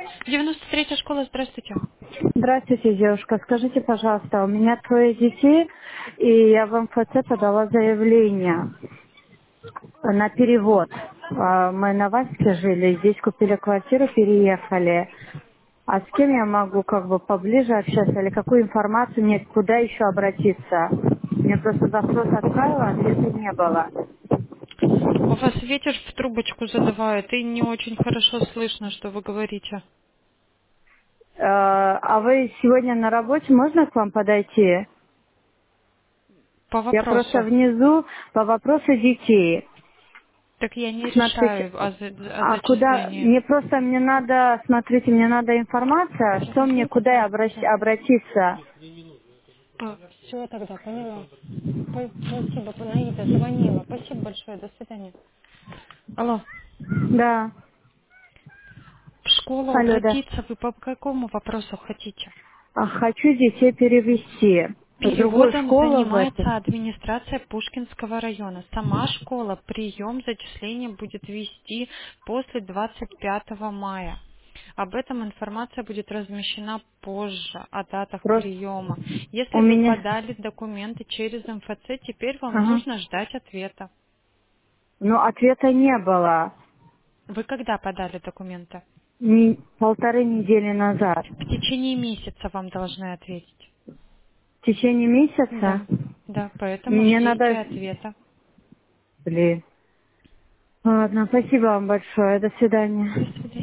93-я школа, здравствуйте. Здравствуйте, девушка. Скажите, пожалуйста, у меня трое детей, и я в МФЦ подала заявление на перевод. Мы на Ваське жили, здесь купили квартиру, переехали. А с кем я могу как бы поближе общаться, или какую информацию мне, куда еще обратиться? Мне просто запрос отправила, ответа не было. У вас ветер в трубочку задувает, и не очень хорошо слышно, что вы говорите. А вы сегодня на работе, можно к вам подойти? По Я просто вопросу. внизу по вопросу детей. Так я не Смотрите, решаю о а куда, зачислении. мне надо, смотрите, мне надо информация, что мне, Извините, куда я да, все. обратиться. Все тогда, поняла. Спасибо, Наида звонила. Спасибо большое, до свидания. Алло. Да, В школу алло, да. обратиться вы по какому вопросу хотите? Хочу детей перевести в другую Переводом школу в эту. занимается администрация Пушкинского района. Сама школа прием зачисления будет вести после 25 мая. Об этом информация будет размещена позже, о датах Просто приема. у Если вы меня, подали документы через МФЦ, теперь вам ага. нужно ждать ответа. Но ответа не было. Вы когда подали документы? Полторы недели назад. В течение месяца вам должны ответить. В течение месяца Да, да, поэтому мне ждите надо... ответа. Блин. Ладно, спасибо вам большое. До свидания. До свидания.